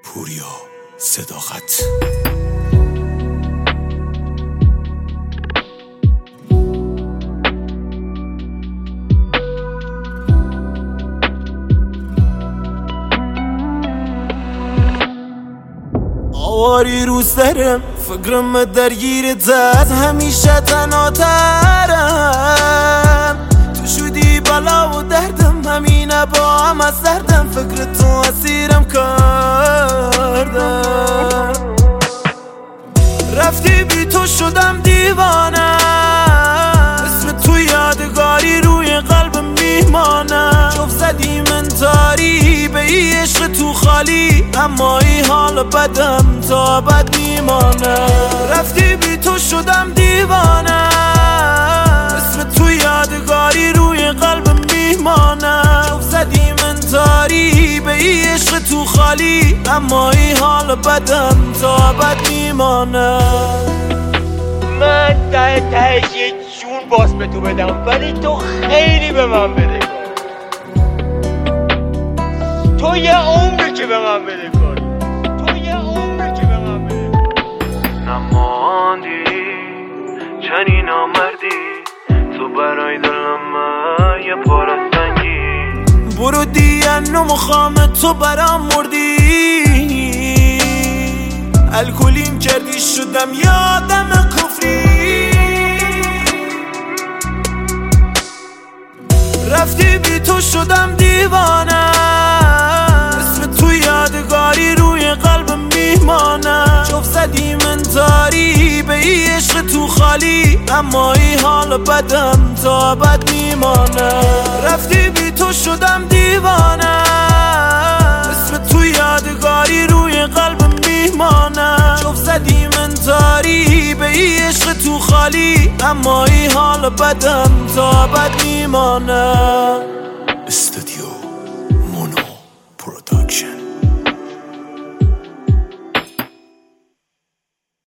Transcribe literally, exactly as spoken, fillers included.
پوریا صداقت. آواری رو سرم فکرم درگیرت زد، همیشه تنها ترم. تو شدی بلا و دردم، همینه با هم از دردم. فکر تو اسیرم کردم، رفتی بی تو شدم دیوانه. اسم تو یادگاری روی قلبم میمانه. جفت زدی من تاری به ای عشق تو خالی، اما ای حال بدم تا بد میمانه. رفتی بی تو شدم دیوانه، اسم تو یادگاری روی قلبم میمانه. جفت زدی من تاری به ای عشق تو خالی، اما ای حال بدم تا بد میمانه. من ته تهش یه جون باز به تو بدم، ولی تو خیلی به من بده کار. تو یه عمری که به من بده کار، تو یه عمری که به من بده کار. نماندی چنین نامردی، تو برای دلم یه پاره سنگی. برو دیگه نمیخوام تو برام مردی. الکلیم کردی شدم یادم کفری. رفتی بی تو شدم دیوانه، اسم تو یادگاری روی قلبم میمانه. جفت زدی من تاری به ای عشق تو خالی، اما ای حال بدم تا بد میمانه. رفتی بی تو شدم دیوانه، اسم تو یادگاری روی قلبم میمانه. جفت زدی من تاری به ای عشق تو خالی، اما ای حال بدم تا بد میمانه. استودیو